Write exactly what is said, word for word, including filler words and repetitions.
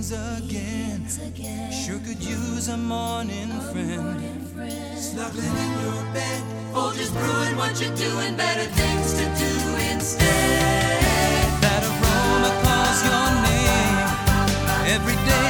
begins again. Sure could use a morning friend. Snuggling in your bed, Folgers brewing what you're doing, better things to do instead. That aroma calls your name every day.